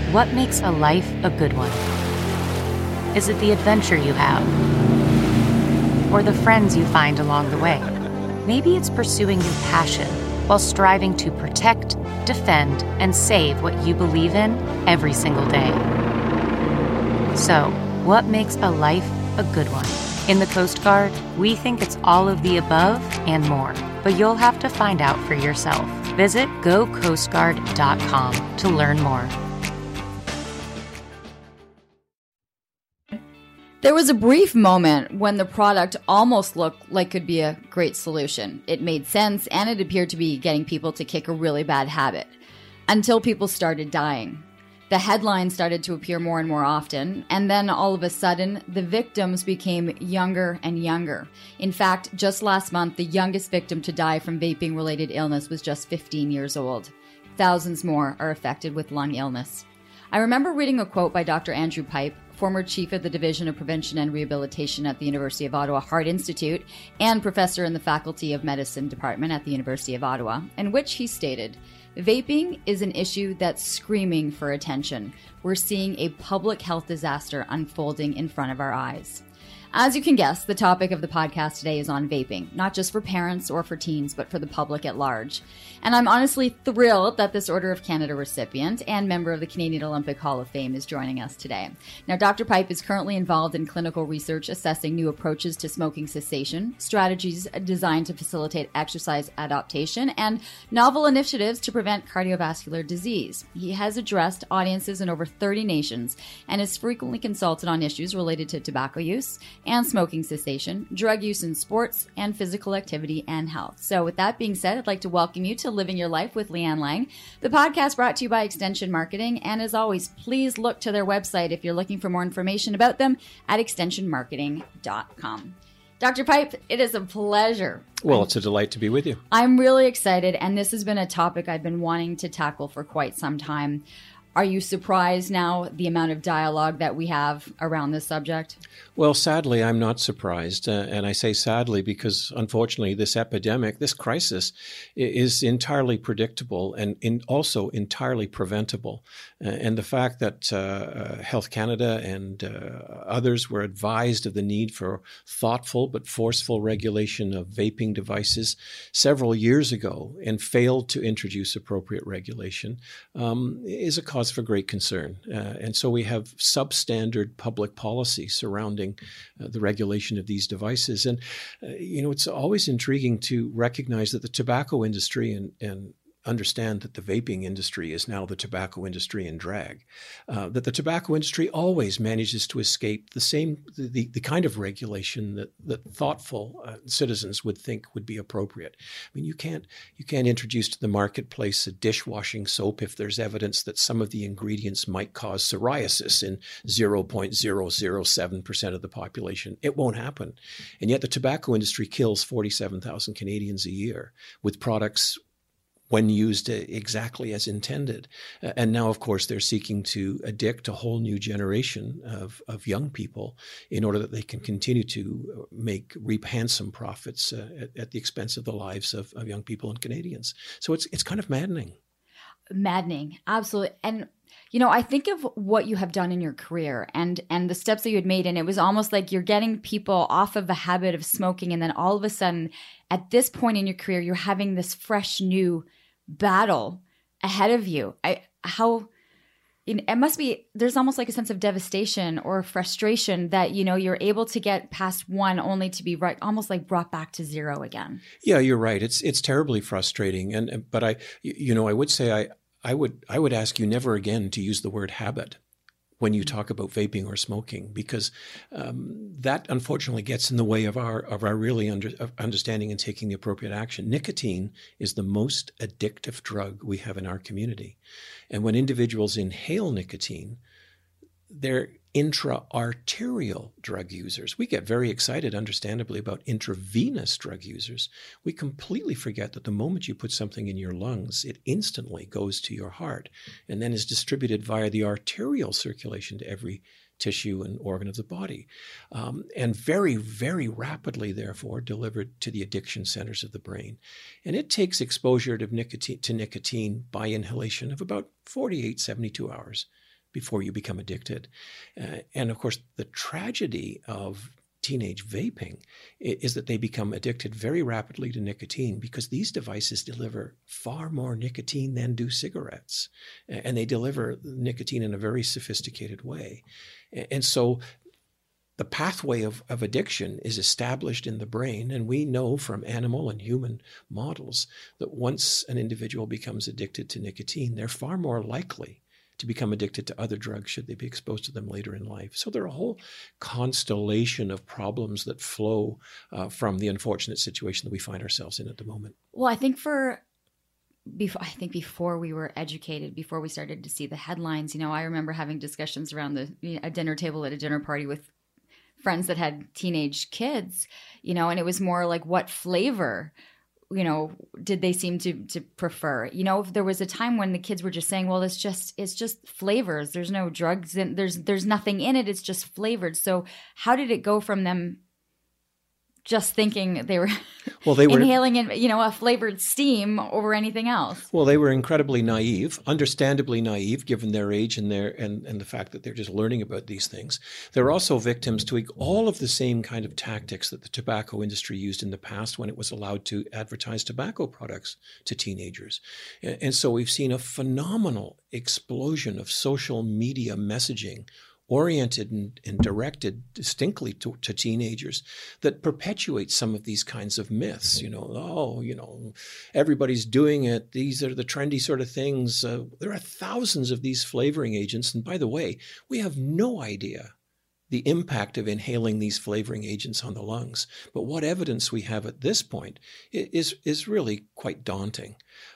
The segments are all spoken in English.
What makes a life a good one? Is it the adventure you have? Or the friends you find along the way? Maybe it's pursuing your passion while striving to protect, defend, and save what you believe in every single day. So, what makes a life a good one? In the Coast Guard, we think it's all of the above and more, but you'll have to find out for yourself. Visit gocoastguard.com to learn more. There was a brief moment when the product almost looked like could be a great solution. It made sense and it appeared to be getting people to kick a really bad habit. Until people started dying. The headlines started to appear more and more often, and then all of a sudden, the victims became younger and younger. In fact, just last month, the youngest victim to die from vaping-related illness was just 15 years old. Thousands more are affected with lung illness. I remember reading a quote by Dr. Andrew Pipe, former chief of the Division of Prevention and Rehabilitation at the University of Ottawa Heart Institute and professor in the Faculty of Medicine Department at the University of Ottawa, in which he stated, "Vaping is an issue that's screaming for attention. We're seeing a public health disaster unfolding in front of our eyes." As you can guess, the topic of the podcast today is on vaping, not just for parents or for teens, but for the public at large. And I'm honestly thrilled that this Order of Canada recipient and member of the Canadian Olympic Hall of Fame is joining us today. Now, Dr. Pipe is currently involved in clinical research assessing new approaches to smoking cessation, strategies designed to facilitate exercise adaptation, and novel initiatives to prevent cardiovascular disease. He has addressed audiences in over 30 nations and is frequently consulted on issues related to tobacco use and smoking cessation, drug use in sports, and physical activity and health. So with that being said, I'd like to welcome you to Living Your Life with Leanne Lang, the podcast brought to you by Extension Marketing. And as always, please look to their website if you're looking for more information about them at extensionmarketing.com. Dr. Pipe, it is a pleasure. Well, it's a delight to be with you. I'm really excited, and this has been a topic I've been wanting to tackle for quite some time. Are you surprised now the amount of dialogue that we have around this subject? Well, sadly, I'm not surprised. And I say sadly because, unfortunately, this epidemic, this crisis, is entirely predictable and also entirely preventable. And the fact that Health Canada and others were advised of the need for thoughtful but forceful regulation of vaping devices several years ago and failed to introduce appropriate regulation is a cause for great concern. And so we have substandard public policy surrounding the regulation of these devices. And, it's always intriguing to recognize that the tobacco industry and understand that the vaping industry is now the tobacco industry in drag, that the tobacco industry always manages to escape the kind of regulation that thoughtful citizens would think would be appropriate. I mean, you can't introduce to the marketplace a dishwashing soap if there's evidence that some of the ingredients might cause psoriasis in 0.007% of the population. It won't happen. And yet the tobacco industry kills 47,000 Canadians a year with products when used exactly as intended. And now, of course, they're seeking to addict a whole new generation of young people in order that they can continue to reap handsome profits at the expense of the lives of young people and Canadians. So it's kind of maddening. Maddening, absolutely. And I think of what you have done in your career and the steps that you had made, and it was almost like you're getting people off of the habit of smoking, and then all of a sudden, at this point in your career, you're having this fresh new battle ahead of you. It must be, there's almost like a sense of devastation or frustration that, you're able to get past one only to be almost like brought back to zero again. Yeah, you're right. It's terribly frustrating. But I would say I would ask you never again to use the word habit when you talk about vaping or smoking, because that unfortunately gets in the way of our really understanding and taking the appropriate action. Nicotine is the most addictive drug we have in our community. And when individuals inhale nicotine, they're intra-arterial drug users. We get very excited, understandably, about intravenous drug users. We completely forget that the moment you put something in your lungs, it instantly goes to your heart and then is distributed via the arterial circulation to every tissue and organ of the body, and very, very rapidly, therefore, delivered to the addiction centers of the brain. And it takes exposure to nicotine by inhalation of about 48, 72 hours before you become addicted. And of course, the tragedy of teenage vaping is that they become addicted very rapidly to nicotine because these devices deliver far more nicotine than do cigarettes. And they deliver nicotine in a very sophisticated way. And so the pathway of addiction is established in the brain, and we know from animal and human models that once an individual becomes addicted to nicotine, they're far more likely to become addicted to other drugs should they be exposed to them later in life. So there are a whole constellation of problems that flow from the unfortunate situation that we find ourselves in at the moment. Well, I think before we were educated, before we started to see the headlines, I remember having discussions around a dinner table at a dinner party with friends that had teenage kids, and it was more like what flavor, did they seem to prefer? If there was a time when the kids were just saying, well, it's just flavors. There's no drugs and there's nothing in it. It's just flavored. So how did it go from them just thinking they were inhaling a flavored steam over anything else? Well, they were incredibly naive, understandably naive, given their age and the fact that they're just learning about these things. They're also victims to all of the same kind of tactics that the tobacco industry used in the past when it was allowed to advertise tobacco products to teenagers. And so we've seen a phenomenal explosion of social media messaging oriented and directed distinctly to teenagers that perpetuate some of these kinds of myths. Everybody's doing it. These are the trendy sort of things. There are thousands of these flavoring agents. And by the way, we have no idea the impact of inhaling these flavoring agents on the lungs. But what evidence we have at this point is really quite daunting.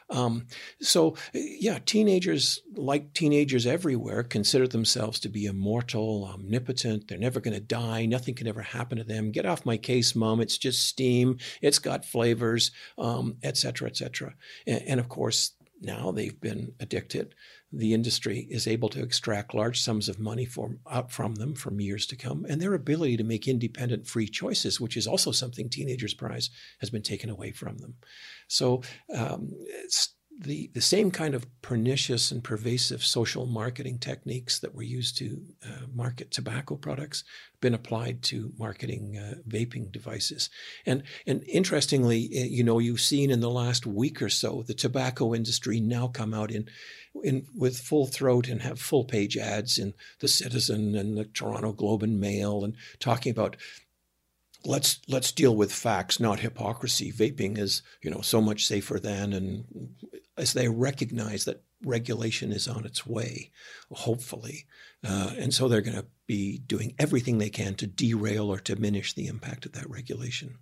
Teenagers, like teenagers everywhere, consider themselves to be immortal, omnipotent. They're never going to die. Nothing can ever happen to them. Get off my case, Mom. It's just steam. It's got flavors, et cetera, et cetera. And of course, now they've been addicted. The industry is able to extract large sums of money from them for years to come. And their ability to make independent, free choices, which is also something teenagers prize, has been taken away from them. So it's the same kind of pernicious and pervasive social marketing techniques that were used to market tobacco products been applied to marketing vaping devices. And interestingly, you've seen in the last week or so, the tobacco industry now come out in with full throat and have full page ads in the Citizen and the Toronto Globe and Mail, and talking about let's deal with facts, not hypocrisy. Vaping is, so much safer than, and as they recognize that regulation is on its way, hopefully. And so they're going to be doing everything they can to derail or diminish the impact of that regulation.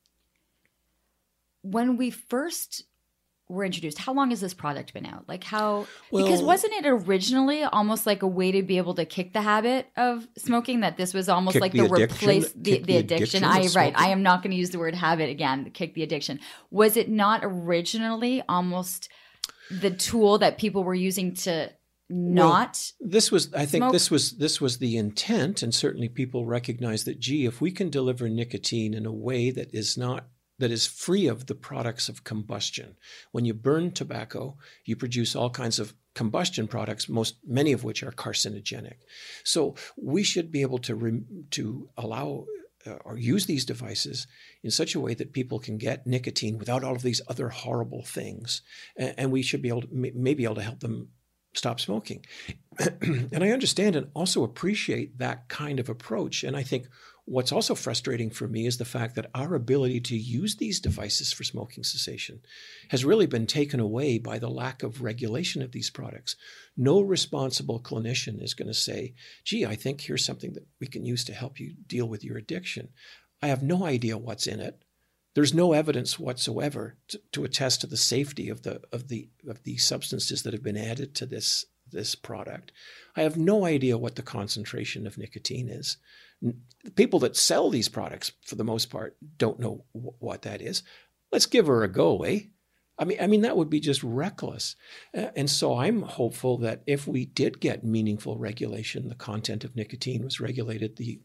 When we first were introduced, how long has this product been out? Because wasn't it originally almost like a way to be able to kick the habit of smoking, that this was almost like the addiction? I am not going to use the word habit again, kick the addiction. Was it not originally almost the tool that people were using to not this was the intent, and certainly people recognize that, if we can deliver nicotine in a way that is free of the products of combustion. When you burn tobacco, you produce all kinds of combustion products, many of which are carcinogenic. So we should be able to allow or use these devices in such a way that people can get nicotine without all of these other horrible things, and we should be able to help them stop smoking. And I understand and also appreciate that kind of approach. And I think what's also frustrating for me is the fact that our ability to use these devices for smoking cessation has really been taken away by the lack of regulation of these products. No responsible clinician is going to say, I think here's something that we can use to help you deal with your addiction. I have no idea what's in it. There's no evidence whatsoever to attest to the safety of the substances that have been added to this product. I have no idea what the concentration of nicotine is. The people that sell these products, for the most part, don't know what that is. Let's give her a go, eh? I mean, that would be just reckless. And so I'm hopeful that if we did get meaningful regulation, the content of nicotine was regulated, the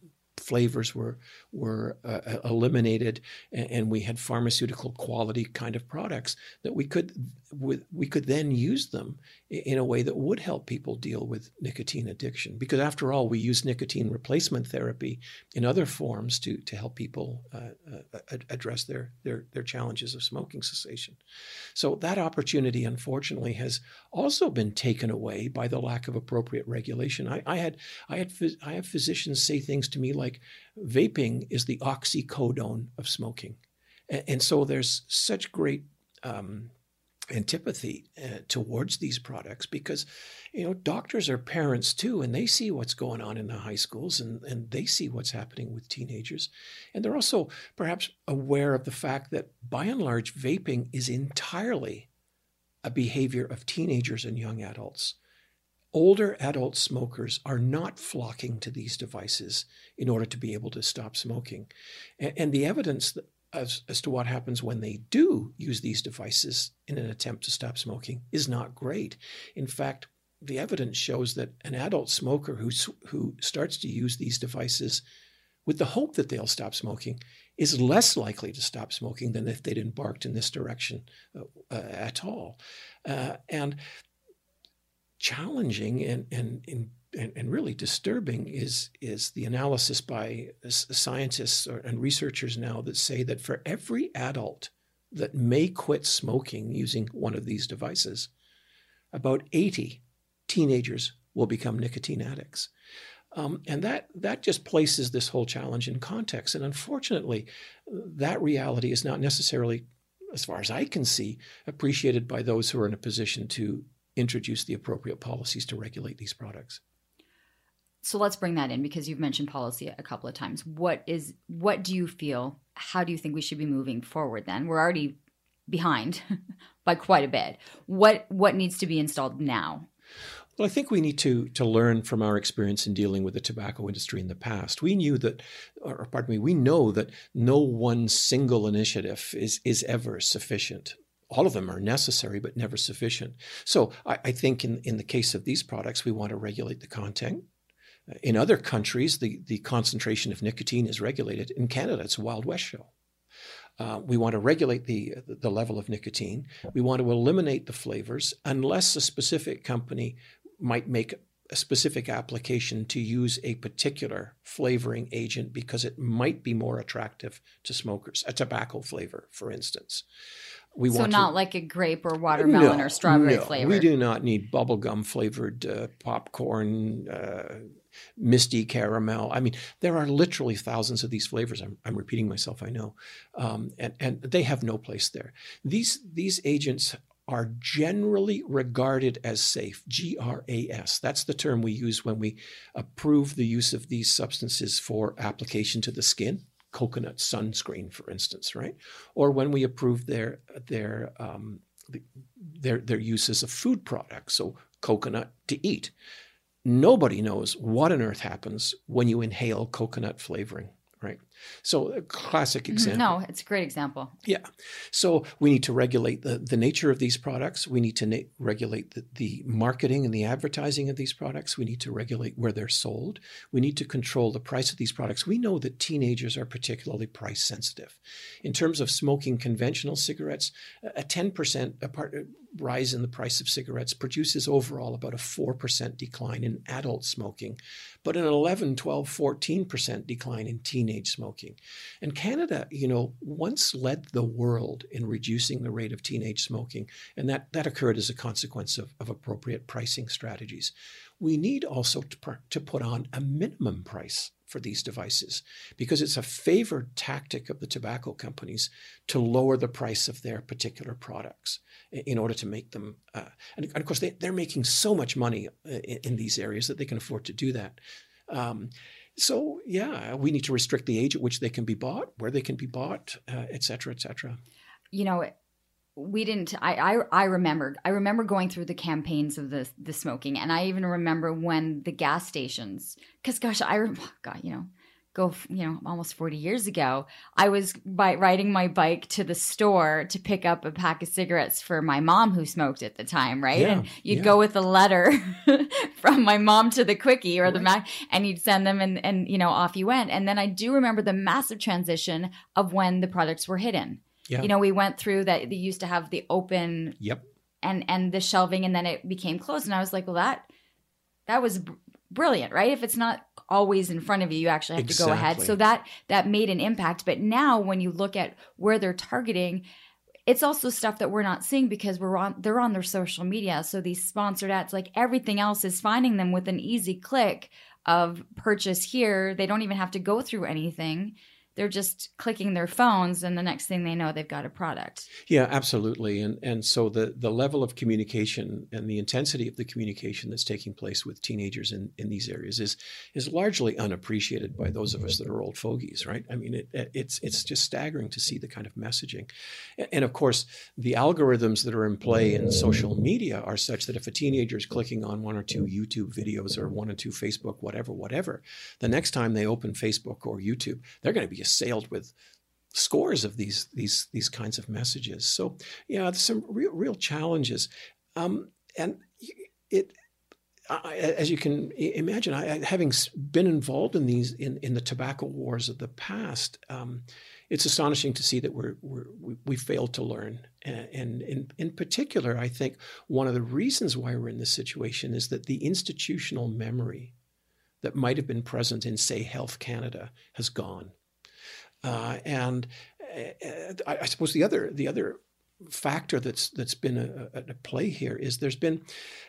flavors were eliminated, and we had pharmaceutical quality kind of products that we could then use them in a way that would help people deal with nicotine addiction. Because after all, we use nicotine replacement therapy in other forms to help people address their challenges of smoking cessation. So that opportunity, unfortunately, has also been taken away by the lack of appropriate regulation. I have physicians say things to me like, vaping is the oxycodone of smoking. And so there's such great antipathy towards these products because, doctors are parents too, and they see what's going on in the high schools and they see what's happening with teenagers. And they're also perhaps aware of the fact that by and large, vaping is entirely a behavior of teenagers and young adults. Older adult smokers are not flocking to these devices in order to be able to stop smoking. And the evidence as to what happens when they do use these devices in an attempt to stop smoking is not great. In fact, the evidence shows that an adult smoker who starts to use these devices with the hope that they'll stop smoking is less likely to stop smoking than if they'd embarked in this direction at all. And challenging and really disturbing is the analysis by scientists and researchers now that say that for every adult that may quit smoking using one of these devices, about 80 teenagers will become nicotine addicts. And that just places this whole challenge in context. And unfortunately, that reality is not necessarily, as far as I can see, appreciated by those who are in a position to introduce the appropriate policies to regulate these products. So let's bring that in because you've mentioned policy a couple of times. What do you feel? How do you think we should be moving forward then? We're already behind by quite a bit. What needs to be installed now? Well, I think we need to learn from our experience in dealing with the tobacco industry in the past. We know that no one single initiative is ever sufficient. All of them are necessary, but never sufficient. So I think in the case of these products, we want to regulate the content. In other countries, the concentration of nicotine is regulated. In Canada, it's a Wild West show. We want to regulate the level of nicotine. We want to eliminate the flavors unless a specific company might make a specific application to use a particular flavoring agent because it might be more attractive to smokers, a tobacco flavor, for instance. Like a grape or watermelon or strawberry flavor. We do not need bubblegum flavored popcorn, misty caramel. I mean, there are literally thousands of these flavors. I'm repeating myself, I know. And they have no place there. These agents are generally regarded as safe, GRAS. That's the term we use when we approve the use of these substances for application to the skin. Coconut sunscreen, for instance, right? Or when we approve their use as a food product, so coconut to eat. Nobody knows what on earth happens when you inhale coconut flavoring, right? So a classic example. No, it's a great example. Yeah. So we need to regulate the nature of these products. We need to regulate the marketing and the advertising of these products. We need to regulate where they're sold. We need to control the price of these products. We know that teenagers are particularly price sensitive. In terms of smoking conventional cigarettes, a 10% rise in the price of cigarettes produces overall about a 4% decline in adult smoking, but an 11, 12, 14% decline in teenage smoking. And Canada, once led the world in reducing the rate of teenage smoking, and that occurred as a consequence of appropriate pricing strategies. We need also to put on a minimum price for these devices because it's a favored tactic of the tobacco companies to lower the price of their particular products in order to make them, and of course they're making so much money in these areas that they can afford to do that. So yeah, we need to restrict the age at which they can be bought, where they can be bought, et cetera, et cetera. We didn't. I remember going through the campaigns of the smoking, and I even remember when the gas stations. Because go, almost 40 years ago, I was riding my bike to the store to pick up a pack of cigarettes for my mom who smoked at the time, right? Yeah, and you'd go with a letter from my mom to the Quickie or the Mac, and you'd send them and off you went. And then I do remember the massive transition of when the products were hidden. Yeah. We went through that. They used to have the open and the shelving, and then it became closed. And I was like, well, that was brilliant, right? If it's not always in front of you, you actually have to go ahead. So that made an impact. But now when you look at where they're targeting, it's also stuff that we're not seeing because they're on their social media. So these sponsored ads, like everything else, is finding them with an easy click of purchase here. They don't even have to go through anything. They're just clicking their phones, and the next thing they know, they've got a product. Yeah, absolutely. And so the level of communication and the intensity of the communication that's taking place with teenagers in these areas is largely unappreciated by those of us that are old fogies, right? I mean, it's just staggering to see the kind of messaging. And of course, the algorithms that are in play in social media are such that if a teenager is clicking on one or two YouTube videos or one or two Facebook, whatever, the next time they open Facebook or YouTube, they're going to be assailed with scores of these kinds of messages. So there's some real challenges, and as you can imagine, having been involved in these in the tobacco wars of the past, it's astonishing to see that we failed to learn. And in particular, I think one of the reasons why we're in this situation is that the institutional memory that might have been present in, say, Health Canada has gone. And I suppose the other factor that's been a play here is there's been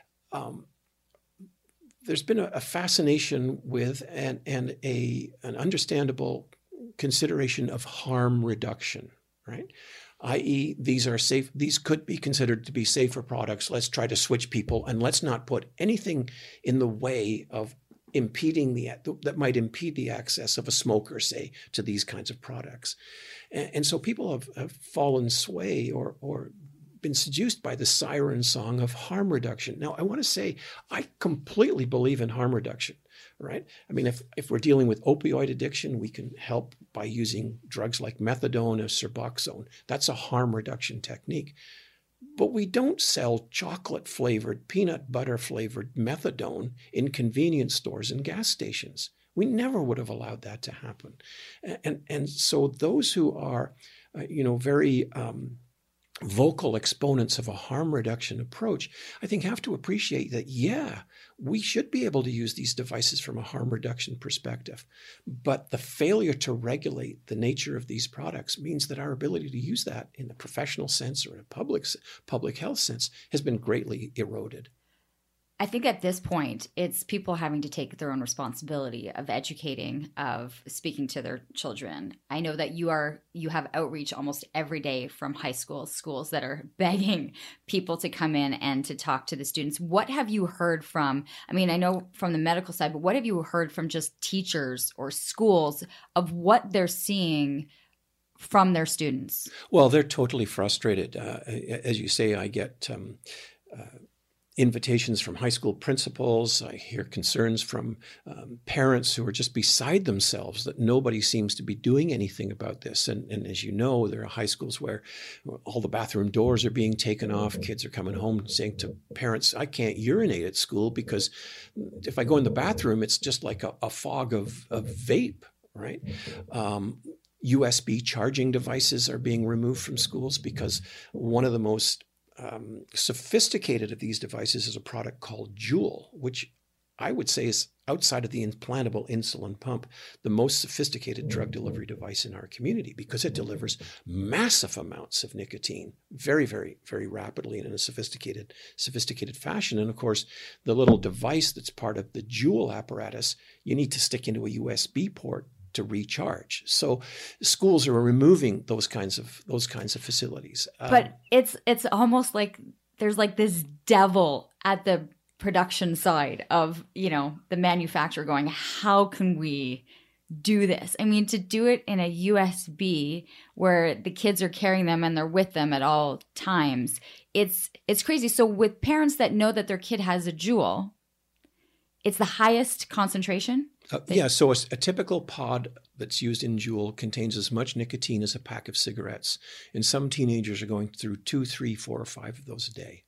a fascination with and an understandable consideration of harm reduction, right? i.e., these are safe. These could be considered to be safer products. Let's try to switch people, and let's not put anything in the way of that might impede the access of a smoker, say, to these kinds of products. And so people have fallen sway or been seduced by the siren song of harm reduction. Now, I want to say I completely believe in harm reduction, right? I mean, if we're dealing with opioid addiction, we can help by using drugs like methadone or Suboxone. That's a harm reduction technique. But we don't sell chocolate-flavored, peanut butter-flavored methadone in convenience stores and gas stations. We never would have allowed that to happen. And so those who are, very vocal exponents of a harm reduction approach, I think have to appreciate that, we should be able to use these devices from a harm reduction perspective. But the failure to regulate the nature of these products means that our ability to use that in a professional sense or in a public health sense has been greatly eroded. I think at this point, it's people having to take their own responsibility of educating, of speaking to their children. I know that you have outreach almost every day from high schools that are begging people to come in and to talk to the students. What have you heard from, I know from the medical side, but what have you heard from just teachers or schools of what they're seeing from their students? Well, they're totally frustrated. As you say, I get invitations from high school principals. I hear concerns from parents who are just beside themselves that nobody seems to be doing anything about this. And as you know, there are high schools where all the bathroom doors are being taken off. Kids are coming home and saying to parents, I can't urinate at school because if I go in the bathroom, it's just like a fog of vape, right? USB charging devices are being removed from schools because one of the most sophisticated of these devices is a product called Juul, which I would say is, outside of the implantable insulin pump, the most sophisticated drug delivery device in our community because it delivers massive amounts of nicotine very, very, very rapidly and in a sophisticated fashion. And of course, the little device that's part of the Juul apparatus, you need to stick into a USB port to recharge. So schools are removing those kinds of facilities. But it's almost like there's like this devil at the production side of, the manufacturer going, how can we do this? To do it in a USB where the kids are carrying them and they're with them at all times, it's crazy. So with parents that know that their kid has a Juul, It's the highest concentration? Yeah, so a typical pod that's used in Juul contains as much nicotine as a pack of cigarettes. And some teenagers are going through 2, 3, 4, or 5 of those a day.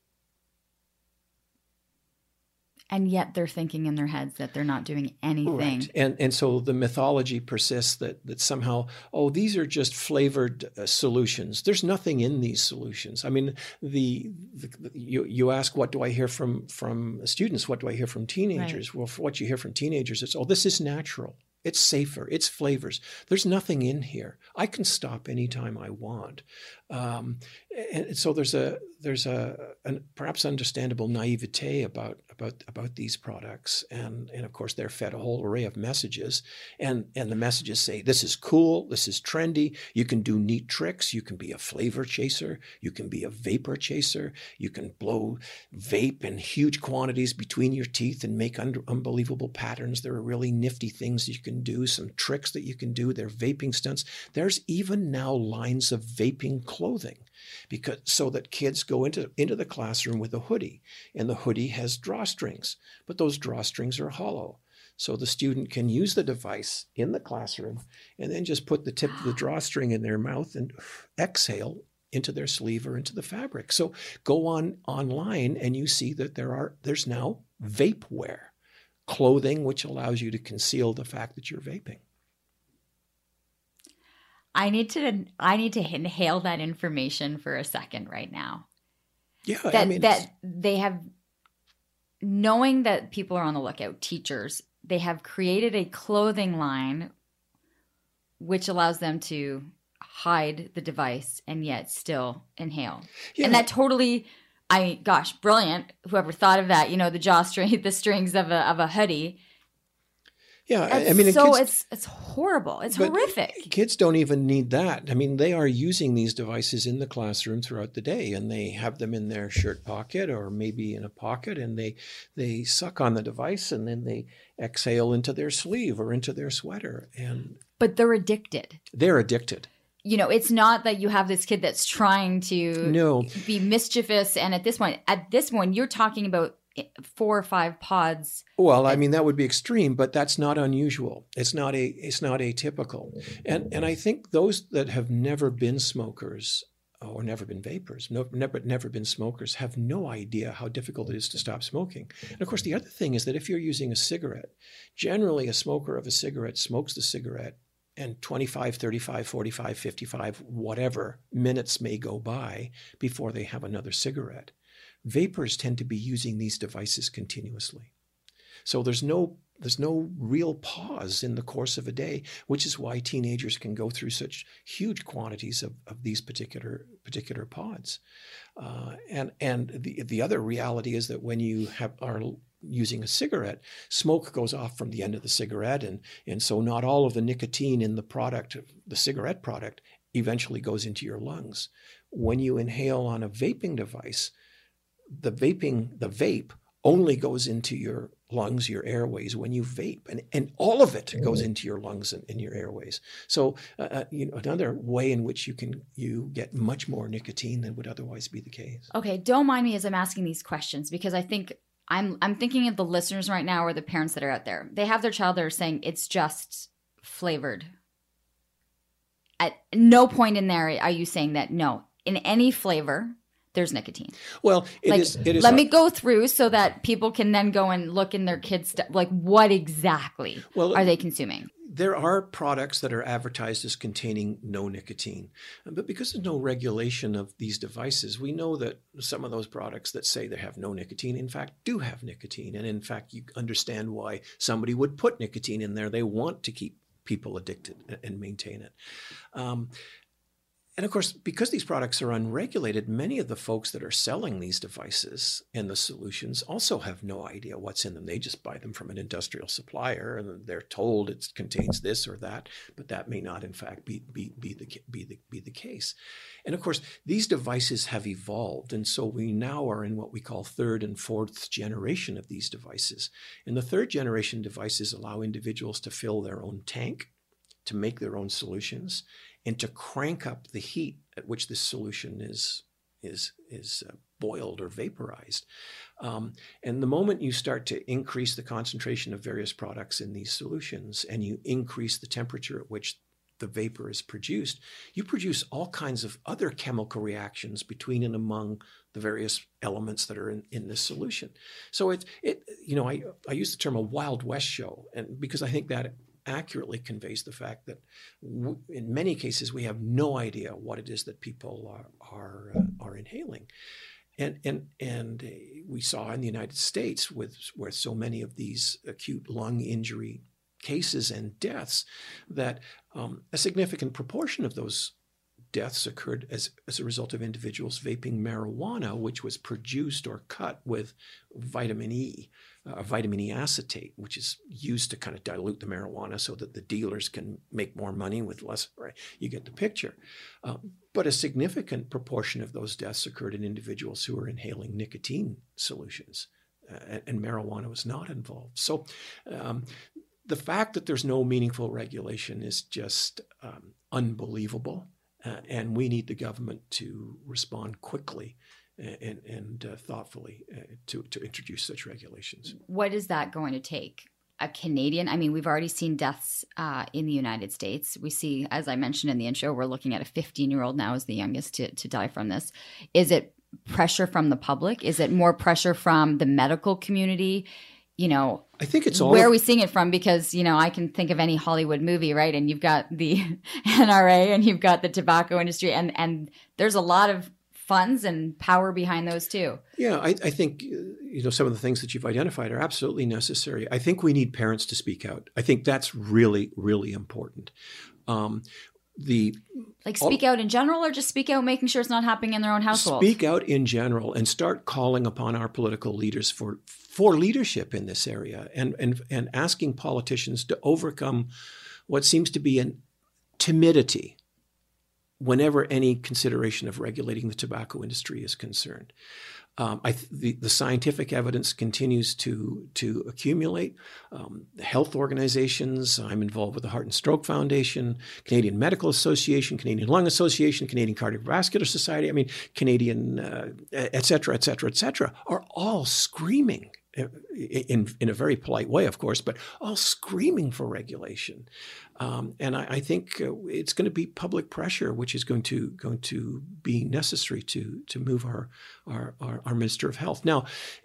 And yet they're thinking in their heads that they're not doing anything. Right. And so the mythology persists that somehow, these are just flavored solutions. There's nothing in these solutions. I mean, you ask, what do I hear from students? What do I hear from teenagers? Right. Well, for what you hear from teenagers, it's, this is natural. It's safer. It's flavors. There's nothing in here. I can stop anytime I want. And so there's a perhaps understandable naivete about these products, and of course they're fed a whole array of messages, and the messages say this is cool, this is trendy, you can do neat tricks, you can be a flavor chaser, you can be a vapor chaser, you can blow vape in huge quantities between your teeth and make unbelievable patterns. There are really nifty things you can do, some tricks that you can do. They're vaping stunts. There's even now lines of vaping clothing, because so that kids go into the classroom with a hoodie, and the hoodie has drawstrings, but those drawstrings are hollow. So the student can use the device in the classroom and then just put the tip of the drawstring in their mouth and exhale into their sleeve or into the fabric. So go online and you see that there's now vape wear, clothing which allows you to conceal the fact that you're vaping. I need to inhale that information for a second right now. Yeah, that they have, knowing that people are on the lookout, teachers, they have created a clothing line which allows them to hide the device and yet still inhale. Yeah. And that totally, brilliant. Whoever thought of that, the strings of a hoodie. Yeah, it's horrible. It's horrific. Kids don't even need that. I mean, they are using these devices in the classroom throughout the day, and they have them in their shirt pocket or maybe in a pocket, and they suck on the device and then they exhale into their sleeve or into their sweater. But they're addicted. They're addicted. It's not that you have this kid that's trying to be mischievous, and at this point, you're talking about 4 or 5 pods. Well, I mean, that would be extreme, but that's not unusual. It's not atypical. And I think those that have never been smokers or never been vapors, never been smokers, have no idea how difficult it is to stop smoking. And of course, the other thing is that if you're using a cigarette, generally a smoker of a cigarette smokes the cigarette, and 25, 35, 45, 55, whatever minutes may go by before they have another cigarette. Vapors tend to be using these devices continuously. So there's no real pause in the course of a day, which is why teenagers can go through such huge quantities of these particular pods. And the other reality is that when you are using a cigarette, smoke goes off from the end of the cigarette, and so not all of the nicotine in the product, the cigarette product, eventually goes into your lungs. When you inhale on a vaping device, the vape only goes into your lungs, your airways when you vape, and all of it goes into your lungs and your airways. So another way in which you get much more nicotine than would otherwise be the case. Okay, don't mind me as I'm asking these questions, because I think I'm thinking of the listeners right now or the parents that are out there. They have their child that are saying it's just flavored. At no point in there are you saying that no, in any flavor there's nicotine. Well, it is. Let me go through so that people can then go and look in their kids' stuff. Like, what exactly are they consuming? There are products that are advertised as containing no nicotine. But because there's no regulation of these devices, we know that some of those products that say they have no nicotine, in fact, do have nicotine. And in fact, you understand why somebody would put nicotine in there. They want to keep people addicted and maintain it. And of course, because these products are unregulated, many of the folks that are selling these devices and the solutions also have no idea what's in them. They just buy them from an industrial supplier, and they're told it contains this or that, but that may not, in fact, be the case. And of course, these devices have evolved, and so we now are in what we call 3rd and 4th generation of these devices. And the 3rd generation devices allow individuals to fill their own tank, to make their own solutions, and to crank up the heat at which this solution is boiled or vaporized. And the moment you start to increase the concentration of various products in these solutions and you increase the temperature at which the vapor is produced, you produce all kinds of other chemical reactions between and among the various elements that are in this solution. So I use the term a Wild West show, and because I think that accurately conveys the fact that in many cases we have no idea what it is that people are inhaling. And we saw in the United States where so many of these acute lung injury cases and deaths that a significant proportion of those deaths occurred as a result of individuals vaping marijuana, which was produced or cut with vitamin E acetate, which is used to kind of dilute the marijuana so that the dealers can make more money with less. Right? You get the picture. But a significant proportion of those deaths occurred in individuals who were inhaling nicotine solutions, and marijuana was not involved. So the fact that there's no meaningful regulation is just unbelievable. And we need the government to respond quickly and thoughtfully to introduce such regulations. What is that going to take? A Canadian? I mean, we've already seen deaths in the United States. We see, as I mentioned in the intro, we're looking at a 15-year-old now as the youngest to die from this. Is it pressure from the public? Is it more pressure from the medical community? I think it's all. Where are we seeing it from? Because, I can think of any Hollywood movie, right? And you've got the NRA and you've got the tobacco industry, and there's a lot of funds and power behind those too. Yeah, I think some of the things that you've identified are absolutely necessary. I think we need parents to speak out. I think that's really, really important. Speak out in general, or just speak out making sure it's not happening in their own household? Speak out in general and start calling upon our political leaders for leadership in this area and asking politicians to overcome what seems to be an timidity whenever any consideration of regulating the tobacco industry is concerned. The scientific evidence continues to accumulate. The health organizations, I'm involved with the Heart and Stroke Foundation, Canadian Medical Association, Canadian Lung Association, Canadian Cardiovascular Society, Canadian, et cetera, are all screaming in a very polite way, of course, but all screaming for regulation. And I think it's going to be public pressure, which is going to be necessary to move our Minister of Health. Now,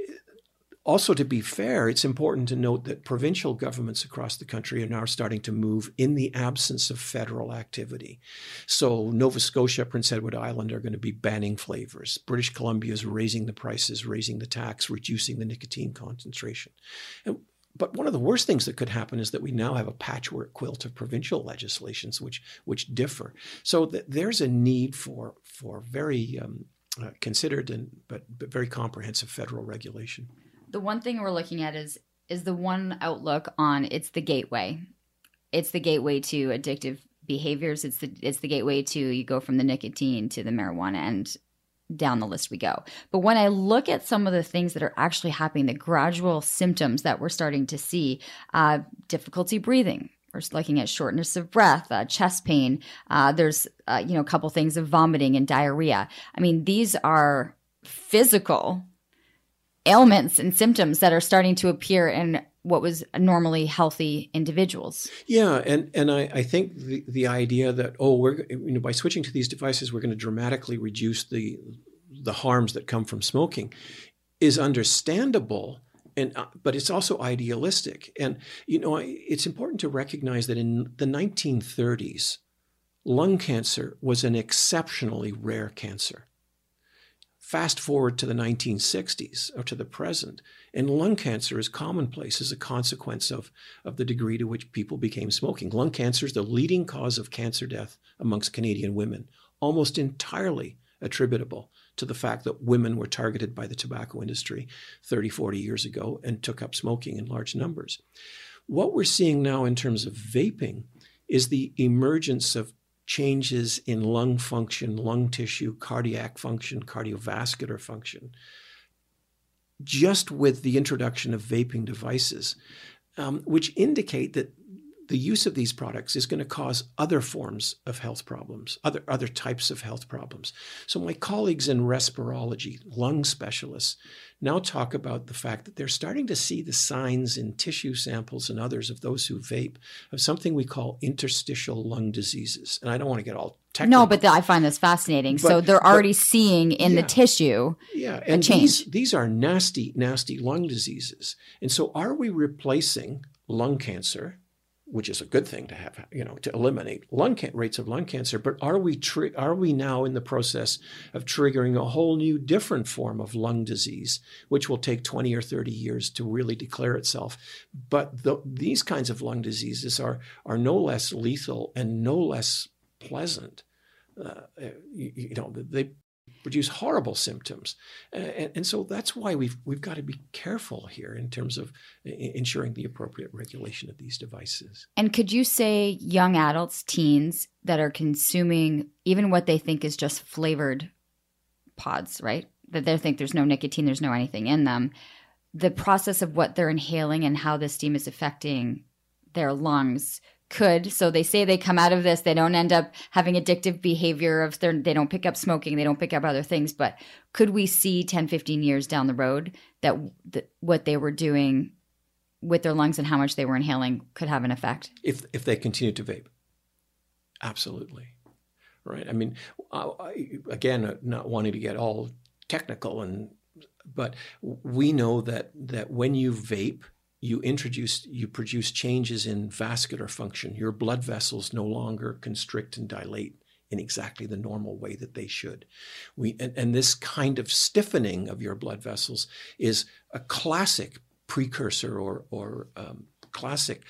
also, to be fair, it's important to note that provincial governments across the country are now starting to move in the absence of federal activity. So Nova Scotia, Prince Edward Island are going to be banning flavors. British Columbia is raising the prices, raising the tax, reducing the nicotine concentration. But one of the worst things that could happen is that we now have a patchwork quilt of provincial legislations which differ. So there's a need for very considered but very comprehensive federal regulation. The one thing we're looking at is the one outlook on it's the gateway. It's the gateway to addictive behaviors. It's the gateway to you go from the nicotine to the marijuana and down the list we go. But when I look at some of the things that are actually happening, the gradual symptoms that we're starting to see, difficulty breathing. We're looking at shortness of breath, chest pain. There's a couple things of vomiting and diarrhea. These are physical ailments and symptoms that are starting to appear in what was normally healthy individuals. Yeah, and I think the idea that we're by switching to these devices we're going to dramatically reduce the harms that come from smoking is understandable, but it's also idealistic. And it's important to recognize that in the 1930s, lung cancer was an exceptionally rare cancer. Fast forward to the 1960s or to the present, and lung cancer is commonplace as a consequence of the degree to which people became smoking. Lung cancer is the leading cause of cancer death amongst Canadian women, almost entirely attributable to the fact that women were targeted by the tobacco industry 30, 40 years ago and took up smoking in large numbers. What we're seeing now in terms of vaping is the emergence of changes in lung function, lung tissue, cardiac function, cardiovascular function, just with the introduction of vaping devices, which indicate that the use of these products is going to cause other forms of health problems, other types of health problems. So my colleagues in respirology, lung specialists, now talk about the fact that they're starting to see the signs in tissue samples and others of those who vape of something we call interstitial lung diseases. And I don't want to get all technical. No, but I find this fascinating. So they're already seeing in the tissue and a change. These are nasty, nasty lung diseases. And so are we replacing lung cancer, which is a good thing to have, to eliminate rates of lung cancer, but are we now in the process of triggering a whole new different form of lung disease, which will take 20 or 30 years to really declare itself? But these kinds of lung diseases are no less lethal and no less pleasant. They produce horrible symptoms, and so that's why we've got to be careful here in terms of ensuring the appropriate regulation of these devices. And could you say young adults, teens that are consuming even what they think is just flavored pods, right? That they think there's no nicotine, there's no anything in them. The process of what they're inhaling and how the steam is affecting their lungs so they say they come out of this, they don't end up having addictive behavior they don't pick up smoking, they don't pick up other things, but could we see 10, 15 years down the road that what they were doing with their lungs and how much they were inhaling could have an effect? If they continue to vape. Absolutely. Right. I mean, again, not wanting to get all technical, but we know that when you vape, you produce changes in vascular function. Your blood vessels no longer constrict and dilate in exactly the normal way that they should. And this kind of stiffening of your blood vessels is a classic precursor or classic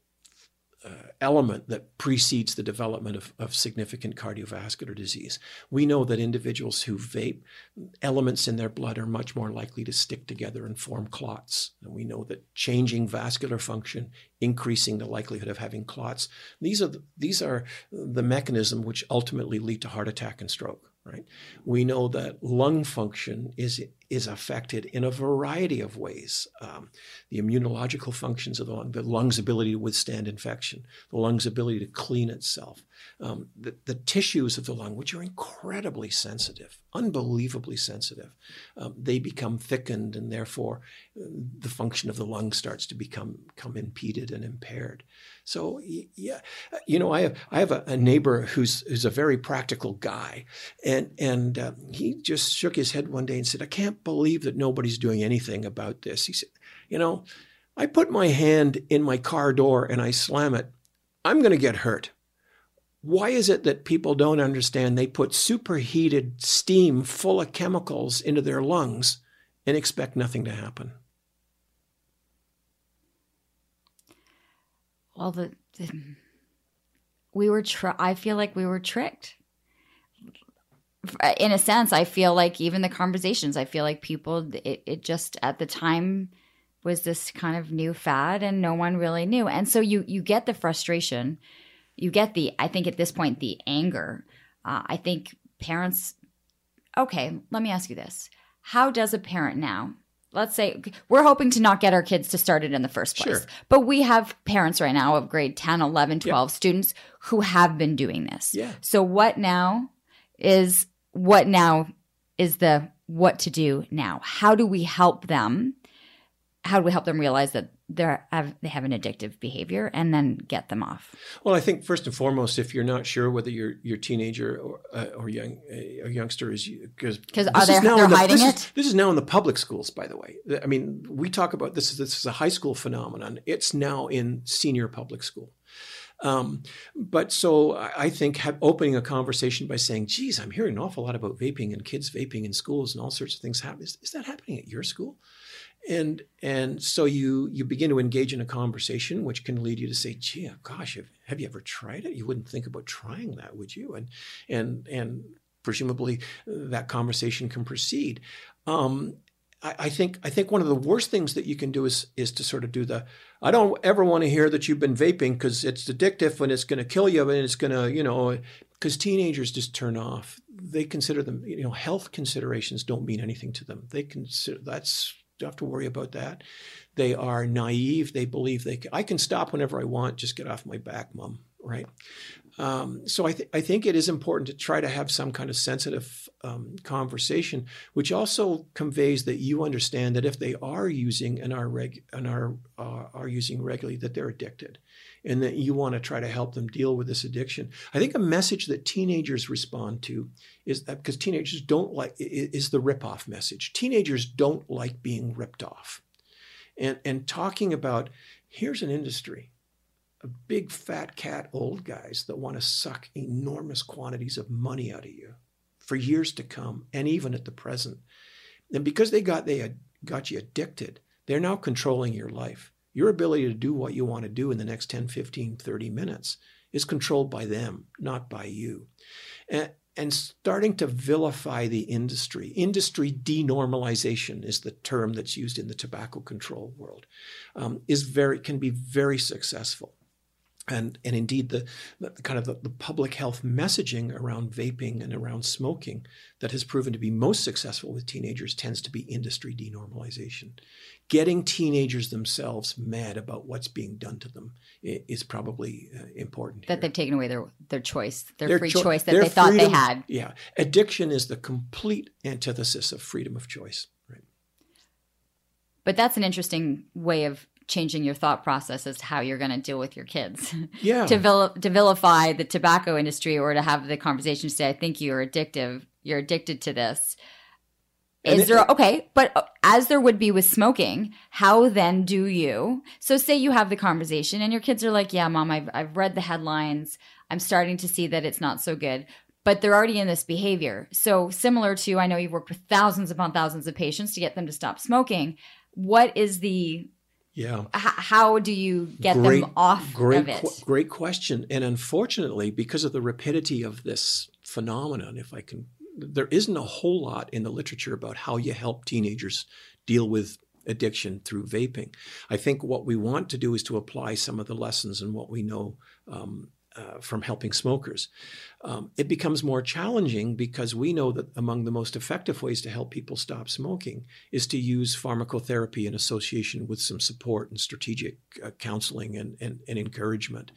element that precedes the development of significant cardiovascular disease. We know that individuals who vape, elements in their blood are much more likely to stick together and form clots. And we know that changing vascular function, increasing the likelihood of having clots, these are the mechanism which ultimately lead to heart attack and stroke. Right? We know that lung function is affected in a variety of ways. The immunological functions of the lung's ability to withstand infection, the lung's ability to clean itself, the tissues of the lung, which are incredibly sensitive, unbelievably sensitive, they become thickened, and therefore the function of the lung starts to become impeded and impaired. So yeah, I have a neighbor who's a very practical guy, and he just shook his head one day and said, "I can't believe that nobody's doing anything about this." He said, "I put my hand in my car door and I slam it, I'm going to get hurt. Why is it that people don't understand they put superheated steam full of chemicals into their lungs and expect nothing to happen?" Well, I feel like we were tricked. In a sense, I feel like even the conversations, I feel like people, it just at the time was this kind of new fad and no one really knew. And so you get the frustration, you get I think at this point, the anger. I think parents, okay, let me ask you this. How does a parent now, let's say we're hoping to not get our kids to start it in the first place. Sure. But we have parents right now of grade 10, 11, 12 students who have been doing this. Yeah. So what now is the what to do now? How do we help them? How do we help them realize that they have an addictive behavior and then get them off? Well, I think first and foremost, if you're not sure whether your teenager or youngster is, because they're hiding it. This is now in the public schools, by the way. I mean, we talk about this is a high school phenomenon. It's now in senior public school. But so I think opening a conversation by saying, "Geez, I'm hearing an awful lot about vaping and kids vaping in schools and all sorts of things happen. Is that happening at your school?" And so you begin to engage in a conversation, which can lead you to say, "Gee, gosh, have you ever tried it? You wouldn't think about trying that, would you?" And presumably that conversation can proceed. I think one of the worst things that you can do is to sort of do I don't ever want to hear that you've been vaping because it's addictive and it's going to kill you and it's going to, because teenagers just turn off. They consider them, health considerations don't mean anything to them. They consider that's don't have to worry about that. They are naive. They believe I can stop whenever I want. Just get off my back, Mom. Right. So I think it is important to try to have some kind of sensitive conversation, which also conveys that you understand that if they are using and are using regularly, that they're addicted, and that you want to try to help them deal with this addiction. I think a message that teenagers respond to is that, because teenagers don't like, is the rip-off message. Teenagers don't like being ripped off, and talking about, here's an industry, a big fat cat old guys that want to suck enormous quantities of money out of you for years to come, and even at the present. And because they got you addicted, they're now controlling your life. Your ability to do what you want to do in the next 10, 15, 30 minutes is controlled by them, not by you. And starting to vilify the industry denormalization is the term that's used in the tobacco control world, can be very successful. And indeed, the kind of the public health messaging around vaping and around smoking that has proven to be most successful with teenagers tends to be industry denormalization. Getting teenagers themselves mad about what's being done to them is probably important. That they've taken away their choice, their free choice that they thought they had. Yeah. Addiction is the complete antithesis of freedom of choice. Right. But that's an interesting way of changing your thought process as to how you're going to deal with your kids. Yeah. to vilify the tobacco industry, or to have the conversation say, I think you're addictive. You're addicted to this. But as there would be with smoking, how then do you? So say you have the conversation and your kids are like, yeah, Mom, I've read the headlines. I'm starting to see that it's not so good. But they're already in this behavior. So similar to, I know you've worked with thousands upon thousands of patients to get them to stop smoking. What is the... Yeah. How do you get them off of it? Great question. And unfortunately, because of the rapidity of this phenomenon, there isn't a whole lot in the literature about how you help teenagers deal with addiction through vaping. I think what we want to do is to apply some of the lessons and what we know from helping smokers. It becomes more challenging because we know that among the most effective ways to help people stop smoking is to use pharmacotherapy in association with some support and strategic counseling and encouragement.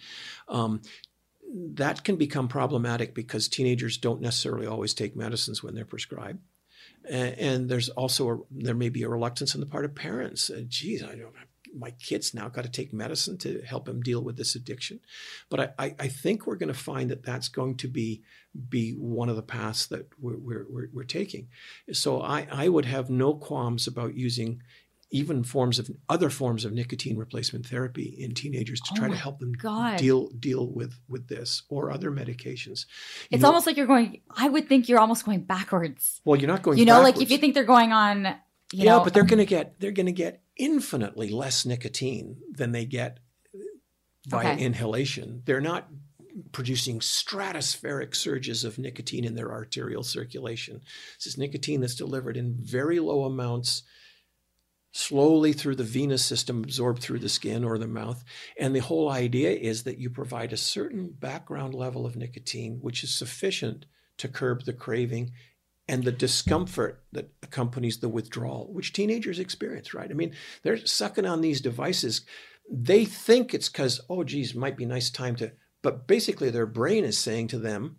That can become problematic because teenagers don't necessarily always take medicines when they're prescribed. And there may be a reluctance on the part of parents. Geez, my kid's now got to take medicine to help him deal with this addiction. But I think we're going to find that that's going to be one of the paths that we're taking. So I would have no qualms about using even other forms of nicotine replacement therapy in teenagers to try to help them deal with this, or other medications. It's almost like I would think you're almost going backwards. Well, you're not going backwards. Like if you think they're going on, but they're going to get infinitely less nicotine than they get via inhalation. They're not producing stratospheric surges of nicotine in their arterial circulation. This is nicotine that's delivered in very low amounts, slowly through the venous system, absorbed through the skin or the mouth. And the whole idea is that you provide a certain background level of nicotine, which is sufficient to curb the craving and the discomfort that accompanies the withdrawal, which teenagers experience, right? I mean, they're sucking on these devices. They think it's because, oh, geez, might be a nice time to, but basically their brain is saying to them,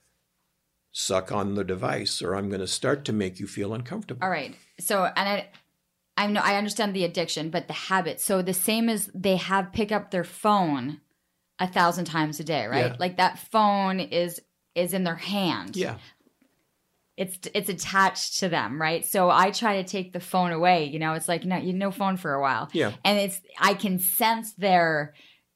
suck on the device or I'm going to start to make you feel uncomfortable. All right. So, and I understand the addiction, but the habit. So the same as they pick up their phone 1,000 times a day, right? Yeah. Like that phone is in their hand. Yeah. It's attached to them, right? So I try to take the phone away. It's like no phone for a while. Yeah. And I can sense their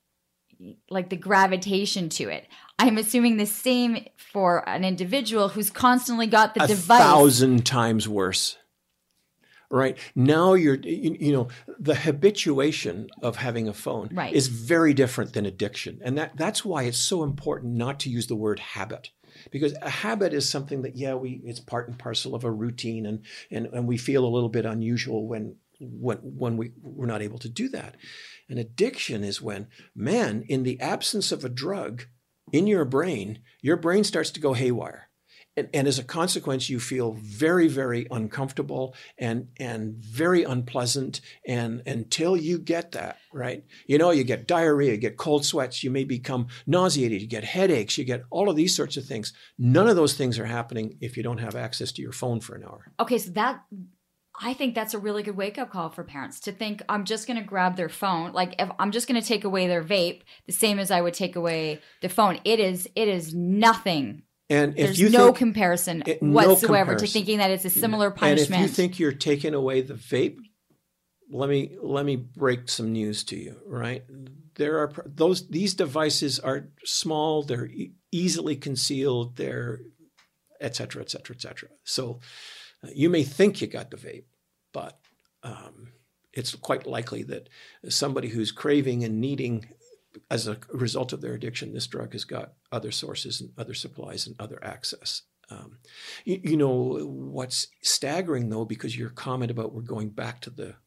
the gravitation to it. I'm assuming the same for an individual who's constantly got the device 1,000 times worse. Right. Now the habituation of having a phone is very different than addiction. And that's why it's so important not to use the word habit. Because a habit is something that, it's part and parcel of a routine and we feel a little bit unusual when we're not able to do that. An addiction is when, in the absence of a drug in your brain starts to go haywire. And as a consequence, you feel very, very uncomfortable and very unpleasant. And until you get that, right? You know, you get diarrhea, you get cold sweats, you may become nauseated, you get headaches, you get all of these sorts of things. None of those things are happening if you don't have access to your phone for an hour. Okay, so I think that's a really good wake-up call for parents to think, I'm just going to grab their phone. Like, if I'm just going to take away their vape, the same as I would take away the phone. It is nothing. And if There's you no think, comparison no whatsoever comparison. to thinking that it's a similar punishment. And if you think you're taking away the vape, let me break some news to you, right? There are these devices are small, they're easily concealed, they're et cetera, et cetera, et cetera. So you may think you got the vape, but it's quite likely that somebody who's craving and needing, as a result of their addiction, this drug has got other sources and other supplies and other access. You know, what's staggering, though, because your comment about we're going back to the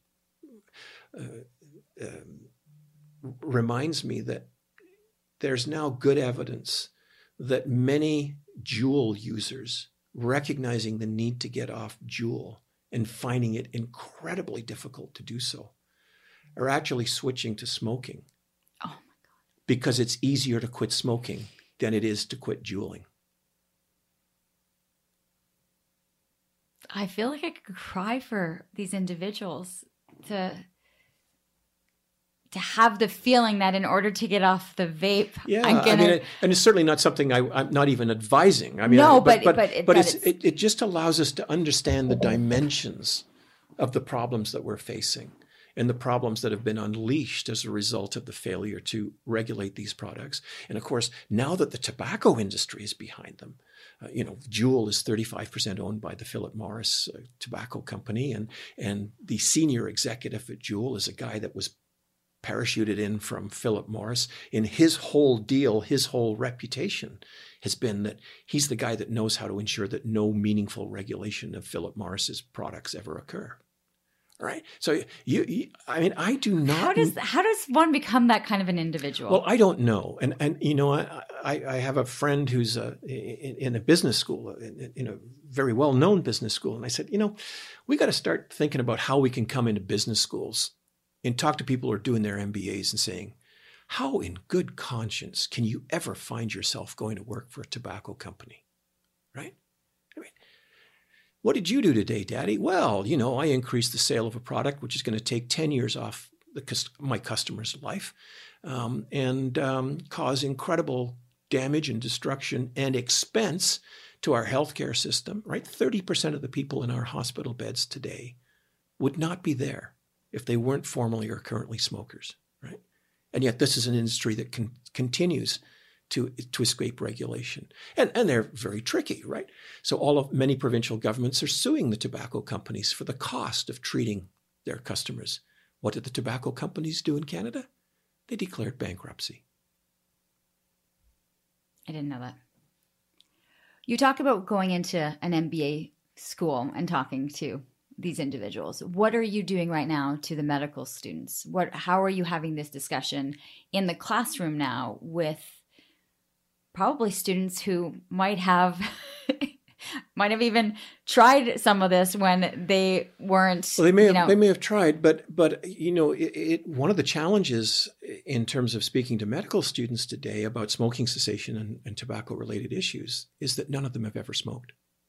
reminds me that there's now good evidence that many Juul users, recognizing the need to get off Juul and finding it incredibly difficult to do so, are actually switching to smoking. Oh my God. Because it's easier to quit smoking than it is to quit juuling. I feel like I could cry for these individuals to have the feeling that in order to get off the vape, yeah, I'm gonna... and it's certainly not something I'm not even advising. I mean, no, but it just allows us to understand the dimensions of the problems that we're facing and the problems that have been unleashed as a result of the failure to regulate these products. And of course, now that the tobacco industry is behind them, Juul is 35% owned by the Philip Morris tobacco company, and the senior executive at Juul is a guy that was parachuted in from Philip Morris. In his whole deal, his whole reputation has been that he's the guy that knows how to ensure that no meaningful regulation of Philip Morris's products ever occur. All right. So I do not. How does one become that kind of an individual? Well, I don't know. And I have a friend who's in a business school, in a very well-known business school. And I said, we got to start thinking about how we can come into business schools and talk to people who are doing their MBAs and saying, how in good conscience can you ever find yourself going to work for a tobacco company? Right? I mean, what did you do today, Daddy? Well, I increased the sale of a product which is going to take 10 years off my customer's life and cause incredible damage and destruction and expense to our healthcare system, right? 30% of the people in our hospital beds today would not be there if they weren't formerly or currently smokers, right? And yet this is an industry that continues to escape regulation. And they're very tricky, right? So many provincial governments are suing the tobacco companies for the cost of treating their customers. What did the tobacco companies do in Canada? They declared bankruptcy. I didn't know that. You talk about going into an MBA school and talking to these individuals. What are you doing right now to the medical students? How are you having this discussion in the classroom now with probably students who might have even tried some of this when they weren't? Well, they may have tried, but one of the challenges in terms of speaking to medical students today about smoking cessation and tobacco related issues is that none of them have ever smoked.